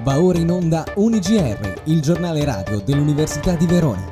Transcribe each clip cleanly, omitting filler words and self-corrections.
Va ora in onda UniGR, il giornale radio dell'Università di Verona.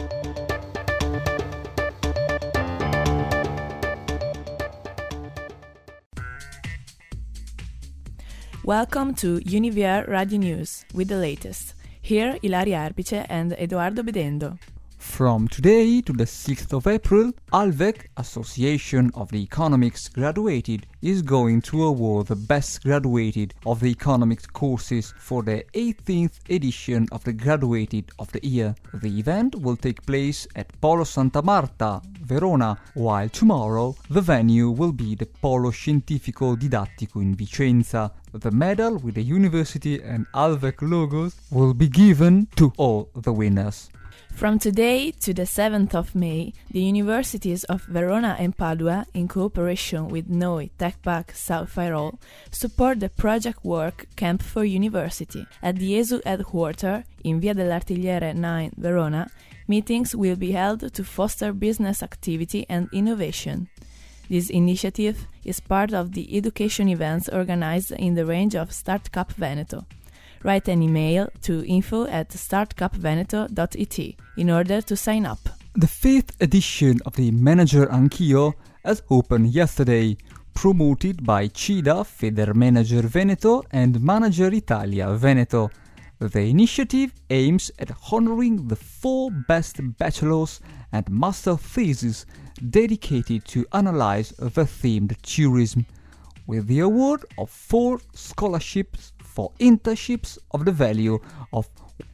Welcome to UniVR Radio News with the latest. Here, Ilaria Erpice and Edoardo Bedendo. From today to the 6th of April, ALVEC, Association of the Economics Graduated, is going to award the best graduated of the economics courses for the 18th edition of the Graduated of the Year. The event will take place at Polo Santa Marta, Verona, while tomorrow the venue will be the Polo Scientifico Didattico in Vicenza. The medal with the university and ALVEC logos will be given to all the winners. From today to the 7th of May, the universities of Verona and Padua, in cooperation with NOI TechPack South Tyrol, support the Project Work Camp for University. At the ESU headquarters, in Via dell'Artigliere 9, Verona, meetings will be held to foster business activity and innovation. This initiative is part of the education events organized in the range of StartCup Veneto. Write an email to info@startcupveneto.it in order to sign up. The 5th edition of the Manager Anch'io has opened yesterday, promoted by CIDA, Federmanager Veneto and Manager Italia Veneto. The initiative aims at honoring the 4 best bachelor's and master theses dedicated to analyze the themed tourism, with the award of 4 scholarships for internships of the value of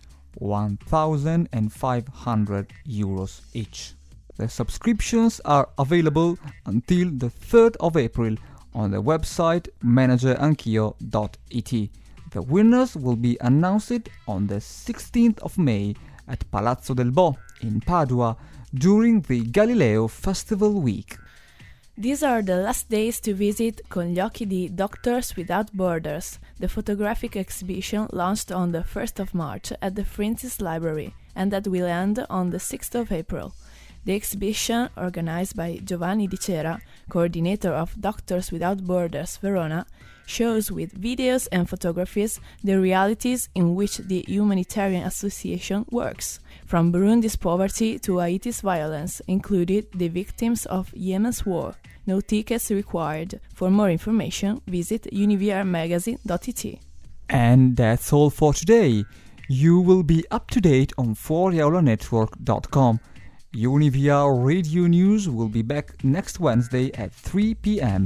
€1,500 each. The subscriptions are available until the 3rd of April on the website manageranchio.it. The winners will be announced on the 16th of May at Palazzo del Bo in Padua during the Galileo Festival Week. These are the last days to visit Con gli occhi di Doctors Without Borders, the photographic exhibition launched on the 1st of March at the Francis Library and that will end on the 6th of April. The exhibition, organized by Giovanni Di Cera, coordinator of Doctors Without Borders Verona, shows with videos and photographies the realities in which the humanitarian association works, from Burundi's poverty to Haiti's violence, including the victims of Yemen's war. No tickets required. For more information, visit univrmagazine.it. And that's all for today. You will be up to date on fuoriaulanetwork.com. UniVR Radio News will be back next Wednesday at 3 p.m.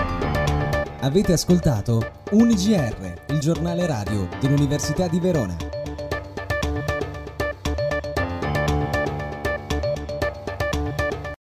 Avete ascoltato UniGR, il giornale radio dell'Università di Verona.